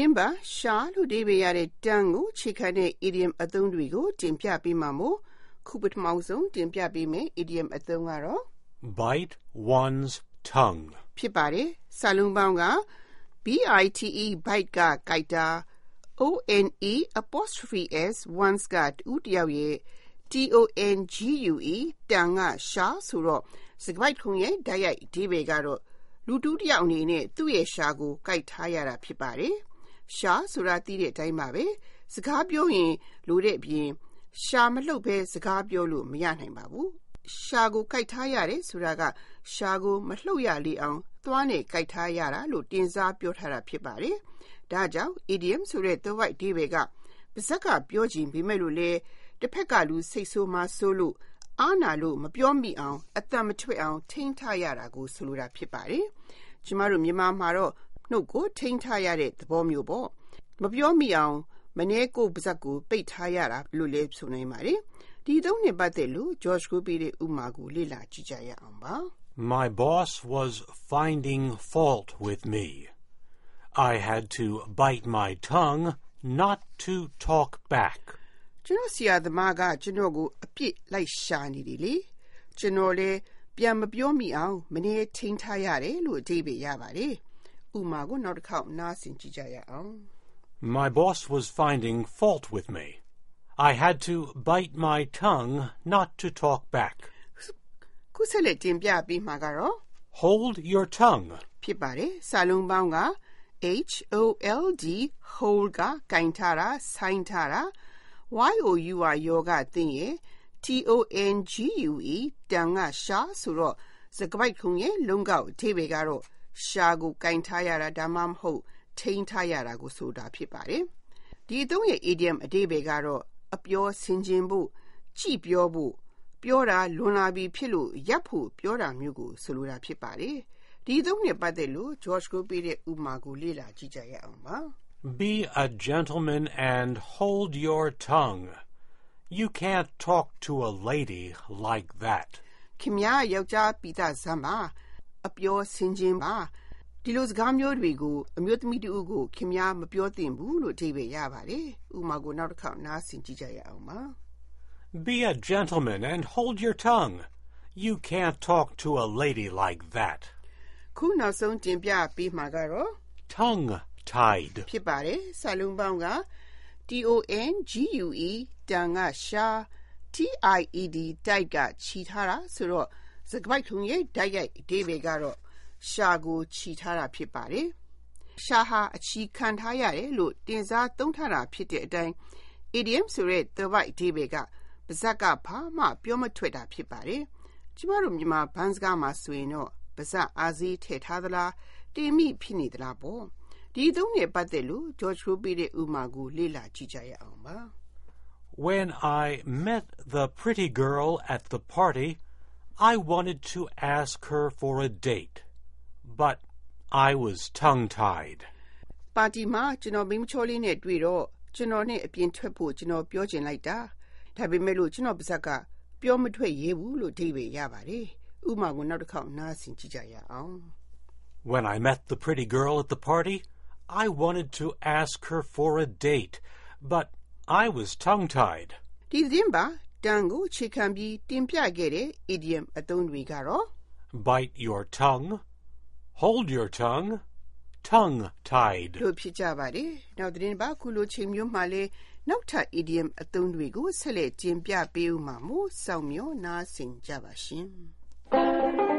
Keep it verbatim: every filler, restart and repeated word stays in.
တင်းပါရှာလို့ဒီပေးရတဲ့တန်းကိုခြေခံတဲ့ idiom အသုံးတွေကိုတင်ပြပေးမှာမို့ခုပထမဆုံးတင်ပြပေးမယ် idiom အသုံးကတော့ bite one's tongue ဖြစ်ပါတယ်စာလုံးပေါင်းက bite bite ကကြိုက်တာ one apostrophe s one's ကတူတယောက်ရဲ့ tongue တန်ကရှာဆိုတော့စကားပိုက်ခုံရဲ့ဓာတ်ရိုက်အဓိပ္ပာယ်ကတော့လူတူတယောက်အနေနဲ့သူ့ရဲ့ရှာကိုကြိုက်ထားရတာဖြစ်ပါတယ်ရှာဆိုတာသိတဲ့အတိုင်းပါပဲစကားပြောရင်လိုတဲ့အပြင်ရှာမလှုပ်ပဲစကားပြောလို့မရနိုင်ပါဘူးရှာကိုကြိုက်ထားရတယ်ဆိုတာကရှာကိုမလှုပ်ရလေအောင်သွားနဲ့ကြိုက်ထားရတာလို့တင်စားပြောထားတာဖြစ်ပါတယ်ဒါကြောင့် idiom ဆိုတဲ့သွယ်ဝိုက်အဓိပ္ပာယ်ကပါဇက်ကပြောချင်ပေမဲ့လို့လေတစ်ဖက်ကလူစိတ်ဆိုးမှဆိုးလို့အားနာလို့မပြောမိအောင်အသက်မထွက်အောင်ထိန်းထားရတာကိုဆိုလိုတာဖြစ်ပါတယ်ကျမတို့မြန်မာမှာတော့နှုတ်ကိုထိန်းထားရတဲ့သဘောမျိုးပေါ့မပြောမိအောင်မနေ့ကိုပါဇက်ကိုပိတ်ထားရတာလို့လည်းဆိုနိုင်ပါတယ်ဒီသုံးနှစ်ပတ်သက်လို့ George ကိုပေးတဲ့ဥပမာကိုလေ့လာကြည့်ကြရအောင်ပါ My boss was finding fault with me. I had to bite my tongue not to talk back. ကျွန်တော်ဆရာသမားကကျွန်တော်ကိုအပြစ်လိုက်ရှာနေတယ်လေကျွန်တော်လည်းပြန်မပြောမိအောင်မနေ့ထိန်းထားရတယ်လို့အဓိပ္ပာယ်ရပါတယ်ဥပမာကိုနောက်တစ်ခေါက်နားဆင်ကြည့်ကြရအောင် My boss was finding fault with me. I had to bite my tongue not to talk back. ခုဆက်လက်တင်ပြပေးမှာကတော့ Hold your tongue. ဖြစ်ပါတယ်စာလုံးပေါင်းက H O L D hold ကကင်ထားတာဆိုင်ထားတာ Y O U ကယောဂသိရင် T O N G U E တန်ကရှာဆိုတော့စကားပိုက်ခုံရဲ့လုံးကောက်အဓိပ္ပာယ်ကတော့ရှာကိုကင်ထားရတာဒါမှမဟုတ်ထိန်းထားရတာကိုဆိုတာဖြစ်ပါတယ်ဒီအသုံးရဲ့ idiom အဓိပ္ပာယ်ကတော့အပြောဆင်ခြင်ဖို့ကြည့်ပြောဖို့ပြောတာလွန်လာပြီးဖြစ်လို့ရပ်ဖို့ပြောတာမျိုးကိုဆိုလိုတာဖြစ်ပါတယ်ဒီအသုံးနဲ့ပတ်သက်လို့ George ကိုပေးတဲ့ဥပမာကိုလေ့လာကြည့်ကြရအောင်ပါ Be a gentleman and hold your tongue. You can't talk to a lady like that. ခင်ဗျားယောက်ျားပိသဇမ်းပါအပြောဆင်ခြင်ပါဒီလိုစကားမျိုးတွေကိုအမျိုးသမီးတူကိုခင်ဗျားမပြောသင့်ဘူးလို့အဓိပ္ပာယ်ရပါတယ်ဥပမာကိုနောက်တစ်ခေါက်နားဆင်ကြည့်ကြရအောင်ပါ Be a gentleman and hold your tongue. You can't talk to a lady like that. ခုနောက်ဆုံးတင်ပြပေးမှာကတော့ Tongue tied. ဖြစ်ပါတယ်စာလုံးပေါင်းက T O N G U E တန်ကရှာ T I E D တိုက်ကခြိထားတာဆိုတော့စကားပိုက်ထုံရဲ့ဓာတ်ရိုက်အဓိပ္ပာယ်ကတော့ရှာကိုခြိထားတာဖြစ်ပါတယ်ရှာဟာအချီခံထားရတယ်လို့တင်စားသုံးထားတာဖြစ်တဲ့အတိုင်း idiom ဆိုတဲ့သွယ်ဝိုက်အဓိပ္ပာယ်ကပါဇက်ကဘာမှပြောမထွက်တာဖြစ်ပါတယ်ကျမတို့မြန်မာဘန်းစကားမှာဆိုရင်တော့ပါဇက်အာဇီးထည့်ထားသလားတင်မိဖြစ်နေသလားပေါ့ဒီသုံးနဲ့ပတ်သက်လို့ George ကိုပေးတဲ့ဥပမာကိုလေ့လာကြည့်ကြရအောင်ပါ When I met the pretty girl at the party, I wanted to ask her for a date, but I was tongue-tied. ပါတီမှာကျွန်တော်မိန်းမချောလေးနဲ့တွေ့တော့ကျွန်တော်နဲ့အပြင်ထွက်ဖို့ကျွန်တော်ပြောချင်လိုက်တာဒါပေမဲ့လို့ကျွန်တော်ပါဇက်ကပြောမထွက်ရဲဘူးလို့အဓိပ္ပာယ်ရပါတယ်ဥပမာကိုနောက်တစ်ခေါက်နားဆင်ကြည့်ကြရအောင် When I met the pretty girl at the party, I wanted to ask her for a date, but I was tongue-tied. ဒီသတင်းပါတန်ကိုခြေခံပြီးတင်ပြခဲ့တဲ့ idiom အသုံးတွေကတော့ Bite your tongue, hold your tongue, tongue-tied. လို့ဖြစ်ကြပါတယ်နောက်သတင်းပါခုလိုချိန်မျိုးမှာလဲနောက်ထပ် idiom အသုံးတွေကိုဆက်လက်တင်ပြပေးဦးမှာမို့စောင့်မျှော်နားဆင်ကြပါရှင်